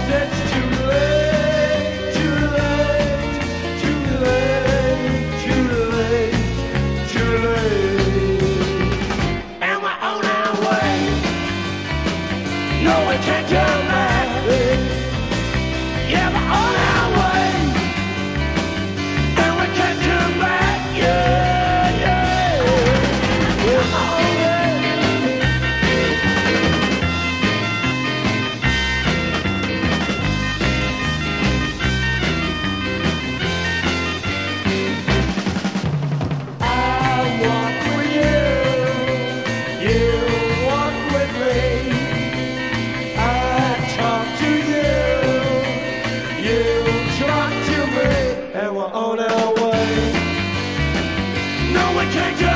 it's too late, too late, too late, too late, too late. And we're on our way. No, we can't turn back. Yeah, we're on our way. And we can't turn back. Yeah, yeah. We're on our way. I walk with you, you walk with me. I talk to you, you talk to me, and we're on our way. No, we can't do